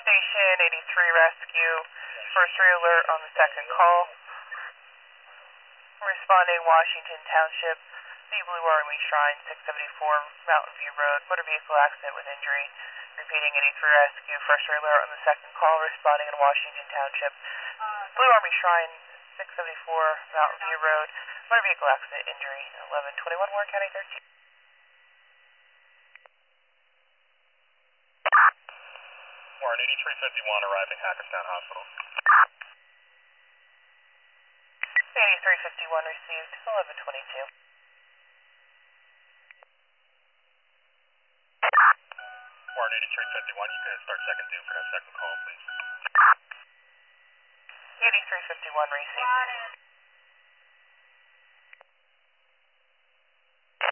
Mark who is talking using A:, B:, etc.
A: Station 83 Rescue, first alert on the second call. Responding Washington Township, the Blue Army Shrine, 674 Mountain View Road, motor vehicle accident with injury. Repeating 83 Rescue, first alert on the second call, responding in Washington Township. Blue Army Shrine, 674 Mountain View Road, motor vehicle accident injury, 1121 Warren County 13.
B: Warren, 8351 arriving Hackettstown Hospital.
A: 8351 received, 1122.
B: Warren, 8351, you can start second due for that second call, please.
A: 8351 received.